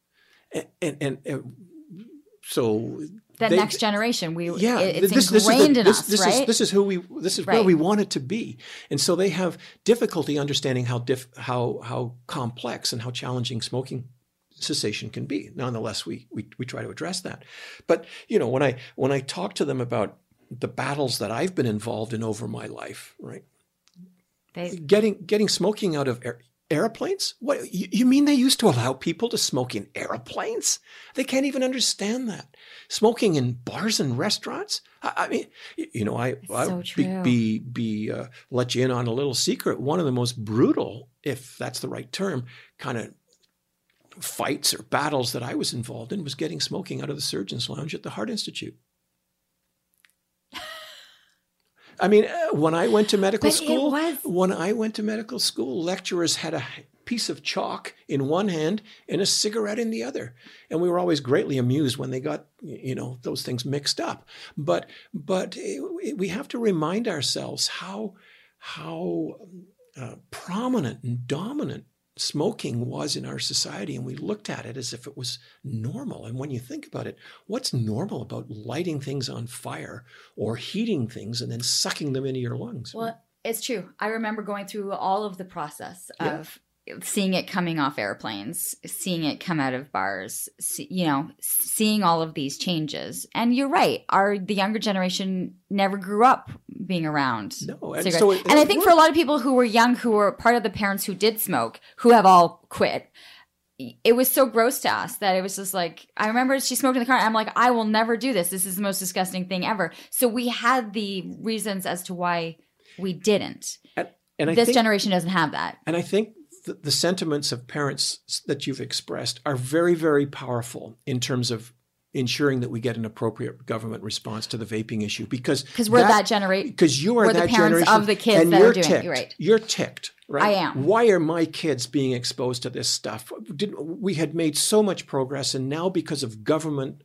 So next generation, it's this ingrained in us, right? This is where we want it to be, and so they have difficulty understanding how complex and how challenging smoking cessation can be. Nonetheless, we try to address that. But when I talk to them about the battles that I've been involved in over my life, right? Getting smoking out of airplanes? What you mean they used to allow people to smoke in airplanes? They can't even understand that. Smoking in bars and restaurants? I mean, I let you in on a little secret. One of the most brutal, if that's the right term, kind of fights or battles that I was involved in was getting smoking out of the surgeon's lounge at the Heart Institute. I mean, when I went to medical school, lecturers had piece of chalk in one hand and a cigarette in the other. And we were always greatly amused when they got, those things mixed up. But we have to remind ourselves how prominent and dominant smoking was in our society, and we looked at it as if it was normal. And when you think about it, what's normal about lighting things on fire or heating things and then sucking them into your lungs? Well, it's true. I remember going through all of the process of seeing it coming off airplanes, seeing it come out of bars, seeing all of these changes. And you're right. The younger generation never grew up being around cigarettes. And I think for a lot of people who were young, who were part of the parents who did smoke, who have all quit, it was so gross to us that it was just like, I remember she smoked in the car and I'm like, I will never do this. This is the most disgusting thing ever. So we had the reasons as to why we didn't. And this generation doesn't have that. And I think the sentiments of parents that you've expressed are very, very powerful in terms of ensuring that we get an appropriate government response to the vaping issue, because we're that generation. Because you are that generation, the parents of the kids that are doing it. You're right. You're ticked, right? I am. Why are my kids being exposed to this stuff? We had made so much progress, and now because of government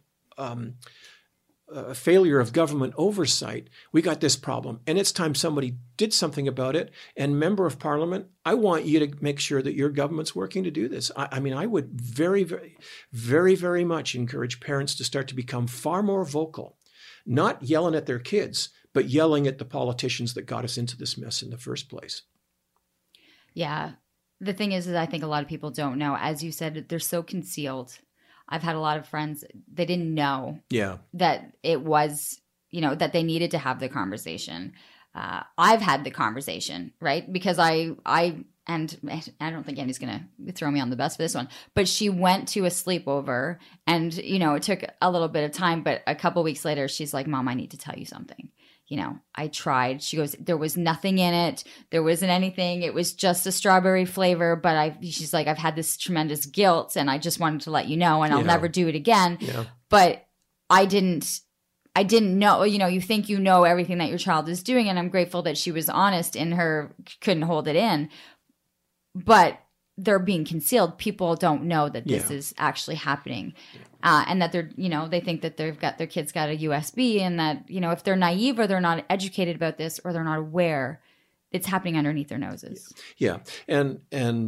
failure of government oversight, we got this problem. And it's time somebody did something about it. And Member of Parliament, I want you to make sure that your government's working to do this. I would very, very, very, very much encourage parents to start to become far more vocal, not yelling at their kids, but yelling at the politicians that got us into this mess in the first place. Yeah. The thing is I think a lot of people don't know. As you said, they're so concealed. I've had a lot of friends, they didn't know that it was, that they needed to have the conversation. I've had the conversation, right? Because and I don't think Andy's going to throw me on the bus for this one, but she went to a sleepover and, it took a little bit of time, but a couple weeks later, she's like, Mom, I need to tell you something. I tried. She goes, there was nothing in it. There wasn't anything. It was just a strawberry flavor. But she's like, I've had this tremendous guilt and I just wanted to let you know, and I'll never do it again. Yeah. But I didn't know, you think you know everything that your child is doing. And I'm grateful that she was honest in her, couldn't hold it in. But they're being concealed. People don't know that this is actually happening. And that they're, they think that their kids got a USB, and that, if they're naive or they're not educated about this or they're not aware, it's happening underneath their noses. Yeah. And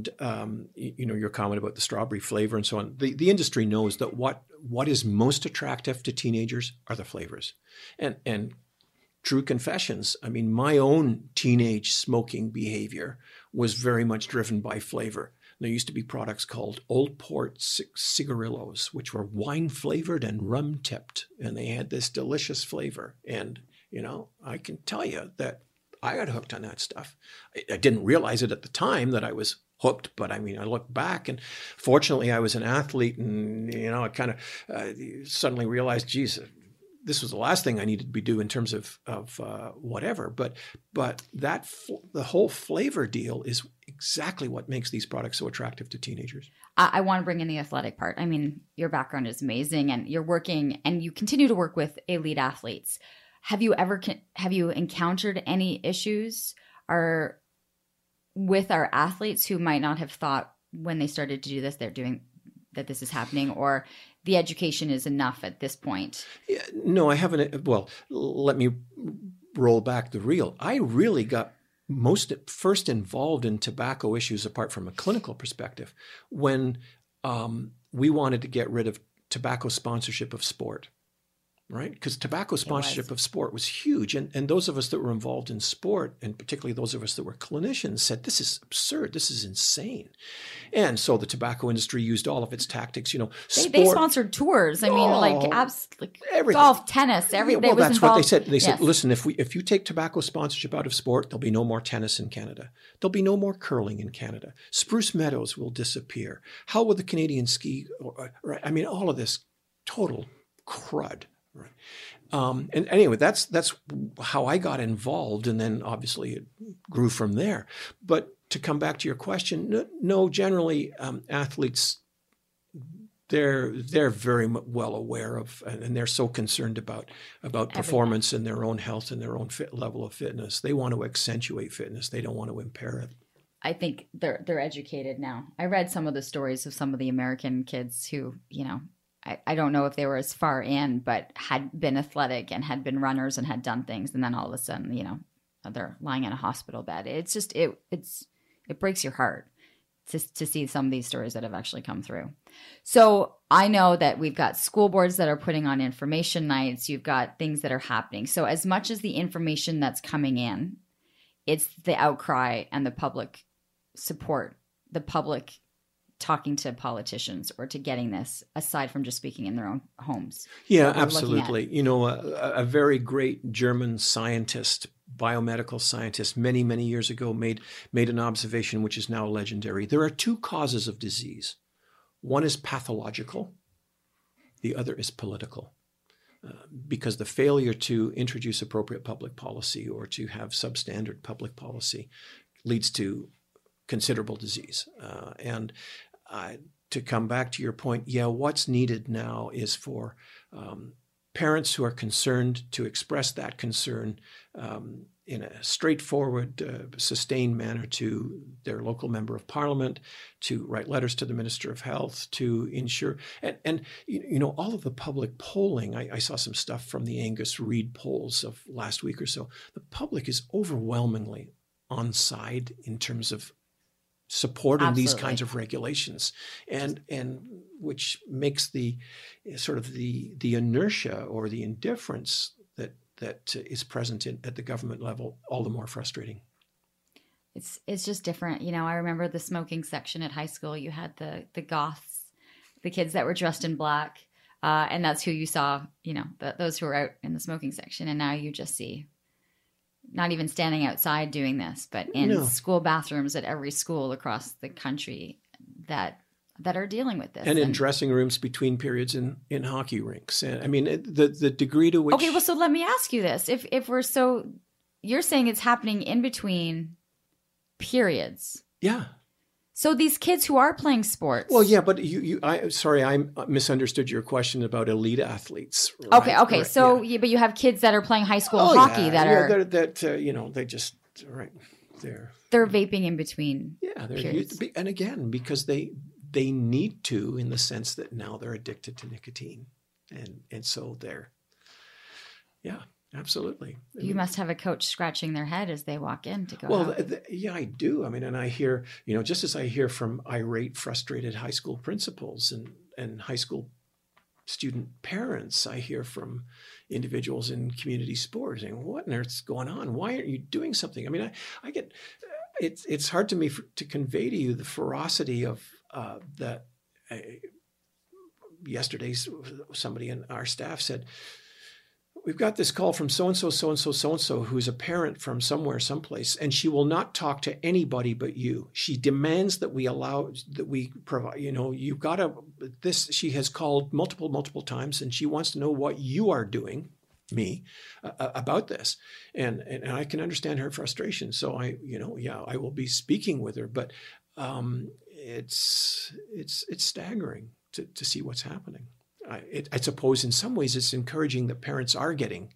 your comment about the strawberry flavor and so on, the industry knows that what is most attractive to teenagers are the flavors. And true confessions, my own teenage smoking behavior was very much driven by flavor. There used to be products called Old Port cigarillos, which were wine flavored and rum tipped, and they had this delicious flavor. And, I can tell you that I got hooked on that stuff. I didn't realize it at the time that I was hooked, but I look back, and fortunately I was an athlete, and, I kind of suddenly realized, geez, this was the last thing I needed to be doing in terms of whatever. But the whole flavor deal is exactly what makes these products so attractive to teenagers. I want to bring in the athletic part. Your background is amazing, and you're working, and you continue to work with elite athletes. Have you encountered any issues with our athletes who might not have thought when they started to do this, that this is happening, or the education is enough at this point? Yeah, no, I haven't. Well, let me roll back the reel. I really got first involved in tobacco issues, apart from a clinical perspective, when we wanted to get rid of tobacco sponsorship of sport. Right? Because tobacco sponsorship of sport was huge. And those of us that were involved in sport, and particularly those of us that were clinicians, said, this is absurd. This is insane. And so the tobacco industry used all of its tactics, They sponsored tours. Everything. Golf, tennis, everything. Well, that's what they said. They said, listen, if you take tobacco sponsorship out of sport, there'll be no more tennis in Canada. There'll be no more curling in Canada. Spruce Meadows will disappear. How will the Canadian ski? Right? All of this total crud. Right. And anyway, that's how I got involved, and then obviously it grew from there. But to come back to your question, no, generally athletes, they're very well aware of, and they're so concerned about performance and their own health and their own level of fitness. They want to accentuate fitness. They don't want to impair it. I think they're educated now. I read some of the stories of some of the American kids who, I don't know if they were as far in, but had been athletic and had been runners and had done things. And then all of a sudden, they're lying in a hospital bed. It's just, it breaks your heart to see some of these stories that have actually come through. So I know that we've got school boards that are putting on information nights. You've got things that are happening. So as much as the information that's coming in, it's the outcry and the public support, the public talking to politicians or to getting this, aside from just speaking in their own homes. Yeah, absolutely. A very great German scientist, biomedical scientist, many, many years ago made an observation which is now legendary. There are two causes of disease. One is pathological. The other is political. Because the failure to introduce appropriate public policy or to have substandard public policy leads to considerable disease. And to come back to your point, what's needed now is for parents who are concerned to express that concern in a straightforward, sustained manner to their local member of parliament, to write letters to the Minister of Health, to ensure, and all of the public polling. I saw some stuff from the Angus Reid polls of last week or so. The public is overwhelmingly on side in terms of supporting Absolutely. These kinds of regulations, and which makes the sort of the inertia or the indifference that is present at the government level all the more frustrating. It's just different. I remember the smoking section at high school. You had the goths, the kids that were dressed in black, and that's who you saw, those who were out in the smoking section. And now you just see not even standing outside doing this, but in school bathrooms at every school across the country that are dealing with this. And in dressing rooms between periods in hockey rinks. And I mean, the degree to which... Okay, well, so let me ask you this. If we're you're saying it's happening in between periods. Yeah. So these kids who are playing sports. Well, yeah, but I misunderstood your question about elite athletes. Right? Okay. Right, so, but you have kids that are playing high school hockey they just, right, they're vaping in between. Yeah, periods. And again, because they need to, in the sense that now they're addicted to nicotine. And so yeah, absolutely. You must have a coach scratching their head as they walk in to go. Well, I do. I mean, and I hear, just as I hear from irate, frustrated high school principals and high school student parents, I hear from individuals in community sports saying, what on earth's going on? Why aren't you doing something? I mean, I get, it's hard to me to convey to you the ferocity of that. Yesterday, somebody in our staff said, we've got this call from so-and-so, so-and-so, so-and-so, who's a parent from somewhere, someplace, and she will not talk to anybody but you. She demands that we provide, you've got she has called multiple times, and she wants to know what you are doing, about this. And I can understand her frustration. So I will be speaking with her, but it's staggering to see what's happening. I suppose in some ways it's encouraging that parents are getting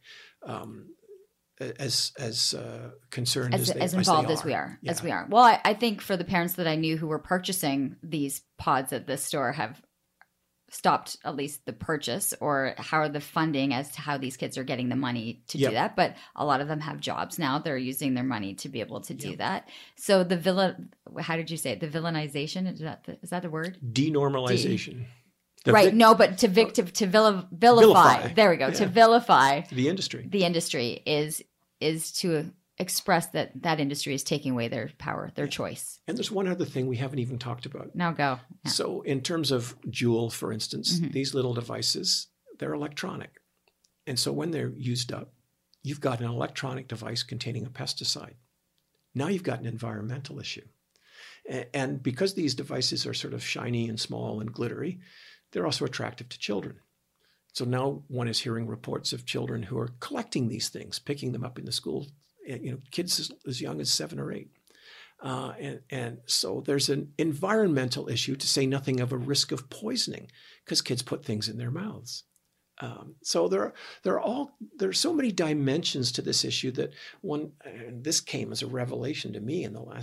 as concerned as involved as we are. Yeah. As we are. Well, I think for the parents that I knew who were purchasing these pods at this store have stopped at least the purchase, or how are the funding as to how these kids are getting the money to do that. But a lot of them have jobs now. They're using their money to be able to do that. So how did you say it? The villainization? Is that the word? Denormalization. Right. No, but to vilify. There we go. Yeah. To vilify the industry. The industry is to express that industry is taking away their power, their choice. And there's one other thing we haven't even talked about. Now go. Yeah. So in terms of Juul, for instance, these little devices, they're electronic. And so when they're used up, you've got an electronic device containing a pesticide. Now you've got an environmental issue. And because these devices are sort of shiny and small and glittery, they're also attractive to children. So now one is hearing reports of children who are collecting these things, picking them up in the school, kids as young as 7 or 8. And so there's an environmental issue, to say nothing of a risk of poisoning, because kids put things in their mouths. So there are so many dimensions to this issue that and this came as a revelation to me in the last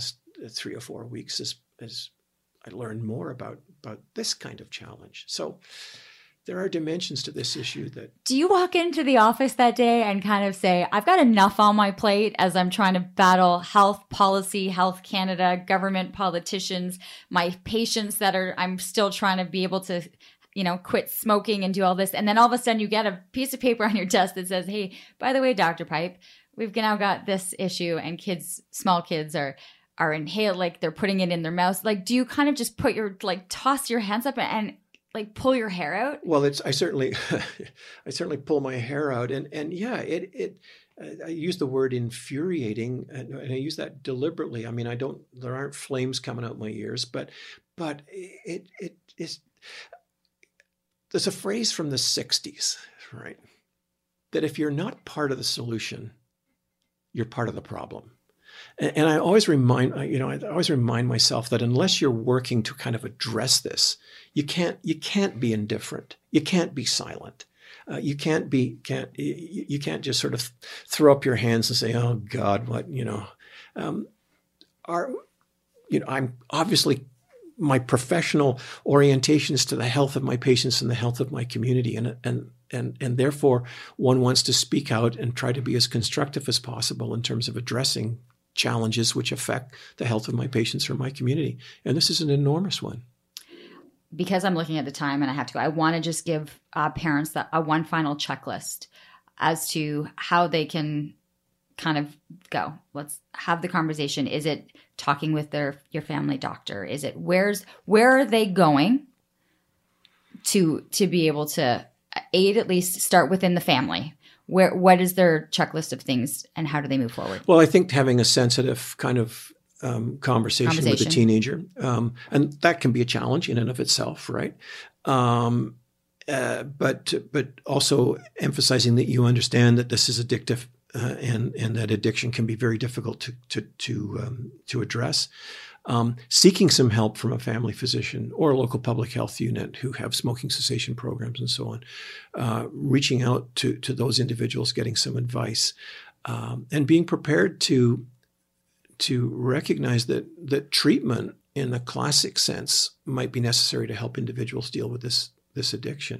3 or 4 weeks as I learned more about this kind of challenge. So there are dimensions to this issue that... Do you walk into the office that day and kind of say, I've got enough on my plate as I'm trying to battle health policy, Health Canada, government politicians, my patients I'm still trying to be able to, quit smoking and do all this. And then all of a sudden you get a piece of paper on your desk that says, hey, by the way, Dr. Pipe, we've now got this issue, and small kids are inhaled, like they're putting it in their mouths. Like, do you kind of just toss your hands up and pull your hair out? Well, I certainly pull my hair out, and yeah, I use the word infuriating, and I use that deliberately. I mean, there aren't flames coming out my ears, but it is. There's a phrase from the 60s, right? That if you're not part of the solution, you're part of the problem. And I always remind myself that unless you're working to kind of address this, you can't be indifferent. You can't be silent. You can't just sort of throw up your hands and say, "Oh God, what?" I'm obviously, my professional orientation is to the health of my patients and the health of my community, and therefore one wants to speak out and try to be as constructive as possible in terms of addressing challenges which affect the health of my patients or my community. And this is an enormous one. Because I'm looking at the time and I have to go, I want to just give parents one final checklist as to how they can kind of go. Let's have the conversation. Is it talking with your family doctor? Is it where are they going to be able to aid, at least start within the family? What is their checklist of things, and how do they move forward? Well, I think having a sensitive kind of conversation with a teenager, and that can be a challenge in and of itself, right? But also emphasizing that you understand that this is addictive, and that addiction can be very difficult to address. Seeking some help from a family physician or a local public health unit who have smoking cessation programs and so on, reaching out to those individuals, getting some advice, and being prepared to recognize that treatment in the classic sense might be necessary to help individuals deal with this addiction.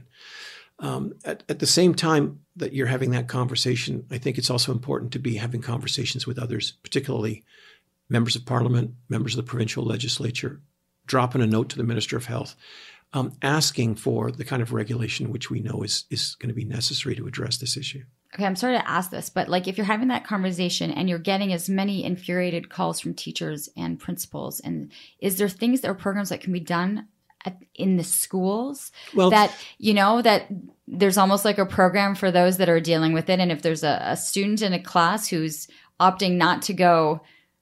At the same time that you're having that conversation, I think it's also important to be having conversations with others, particularly members of Parliament, members of the provincial legislature, dropping a note to the Minister of Health, asking for the kind of regulation which we know is going to be necessary to address this issue. Okay, I'm sorry to ask this, but if you're having that conversation and you're getting as many infuriated calls from teachers and principals, and is there things or programs that can be done in the schools that there's almost like a program for those that are dealing with it? And if there's a student in a class who's opting not to go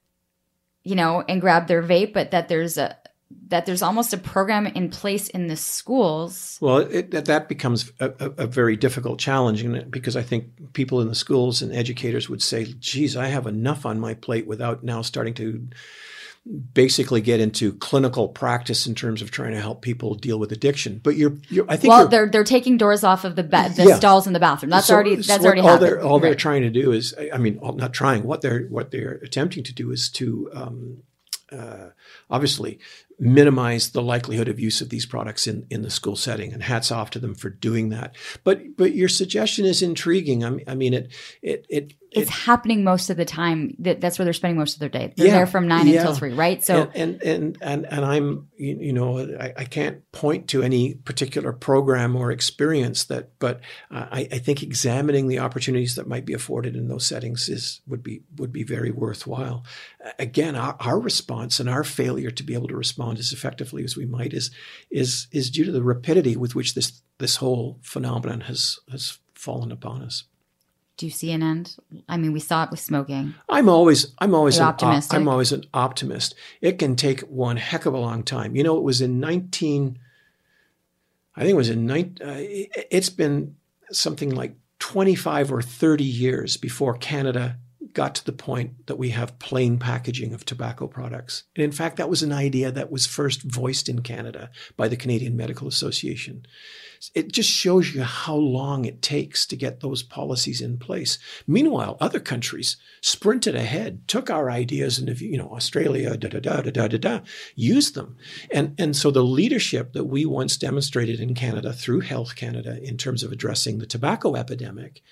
and grab their vape, but that there's almost a program in place in the schools. Well, that becomes a very difficult challenge, because I think people in the schools and educators would say, geez, I have enough on my plate without now starting to basically get into clinical practice in terms of trying to help people deal with addiction. But I think they're taking doors off of the stalls in the bathroom. That's already happened. All they're trying to do is, not trying. What they're attempting to do is to obviously minimize the likelihood of use of these products in the school setting, and hats off to them for doing that. But your suggestion is intriguing. It's happening most of the time. That's where they're spending most of their day. They're there from 9 until 3, right? So and I'm I can't point to any particular program or experience but I think examining the opportunities that might be afforded in those settings would be very worthwhile. Again, our response and our failure to be able to respond as effectively as we might is due to the rapidity with which this whole phenomenon has fallen upon us. Do you see an end? I mean, we saw it with smoking. I'm always optimistic. I'm always an optimist. It can take one heck of a long time. It was it's been something like 25 or 30 years before Canada got to the point that we have plain packaging of tobacco products. And in fact, that was an idea that was first voiced in Canada by the Canadian Medical Association. It just shows you how long it takes to get those policies in place. Meanwhile, other countries sprinted ahead, took our ideas, and Australia, used them. And so the leadership that we once demonstrated in Canada through Health Canada in terms of addressing the tobacco epidemic,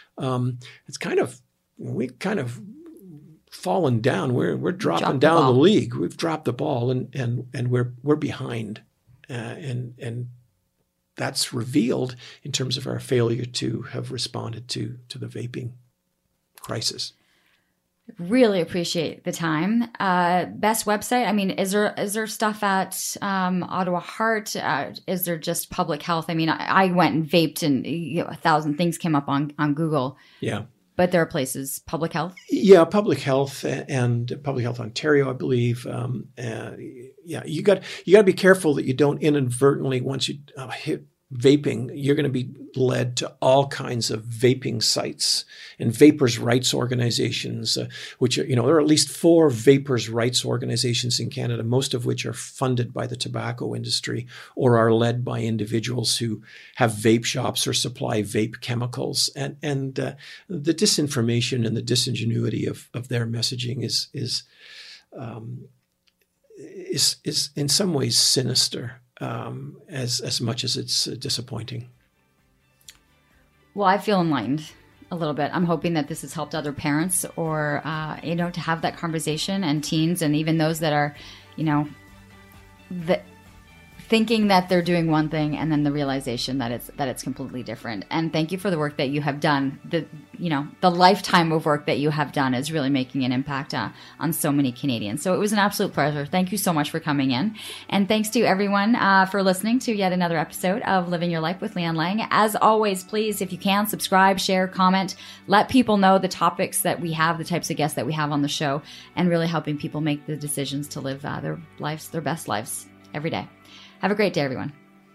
we've kind of fallen down. We're dropping down the league. We've dropped the ball, and we're behind, and that's revealed in terms of our failure to have responded to the vaping crisis. Really appreciate the time. Best website? I mean, is there stuff at Ottawa Heart? Is there just public health? I mean, I went and vaped, and 1,000 things came up on Google. Yeah. But there are places, public health? Yeah, public health and Public Health Ontario, I believe. You got to be careful that you don't inadvertently, once you hit vaping, you're going to be led to all kinds of vaping sites and vapors' rights organizations, which there are at least 4 vapors' rights organizations in Canada, most of which are funded by the tobacco industry or are led by individuals who have vape shops or supply vape chemicals. And the disinformation and the disingenuity of their messaging is in some ways sinister. As much as it's disappointing. Well, I feel enlightened a little bit. I'm hoping that this has helped other parents or, to have that conversation, and teens, and even those that are, thinking that they're doing one thing and then the realization that it's completely different. And thank you for the work that you have done. The lifetime of work that you have done is really making an impact on so many Canadians. So it was an absolute pleasure. Thank you so much for coming in. And thanks to everyone for listening to yet another episode of Living Your Life with Leanne Lang. As always, please, if you can, subscribe, share, comment, let people know the topics that we have, the types of guests that we have on the show, and really helping people make the decisions to live their best lives every day. Have a great day, everyone.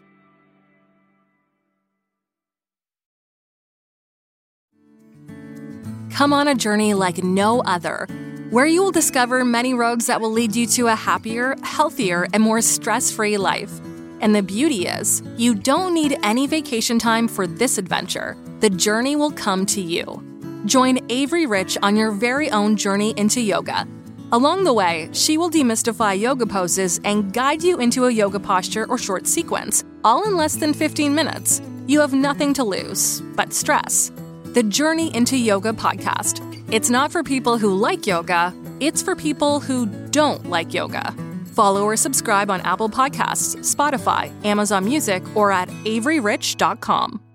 Come on a journey like no other, where you will discover many roads that will lead you to a happier, healthier, and more stress-free life. And the beauty is, you don't need any vacation time for this adventure. The journey will come to you. Join Avery Rich on your very own journey into yoga. Along the way, she will demystify yoga poses and guide you into a yoga posture or short sequence, all in less than 15 minutes. You have nothing to lose but stress. The Journey into Yoga podcast. It's not for people who like yoga, it's for people who don't like yoga. Follow or subscribe on Apple Podcasts, Spotify, Amazon Music, or at averyrich.com.